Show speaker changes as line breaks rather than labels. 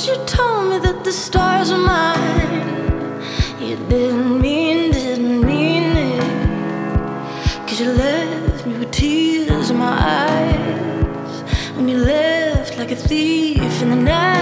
you told me that the stars were mine. You didn't mean it. 'Cause you left me with tears in my eyes. When you left like a thief in the night.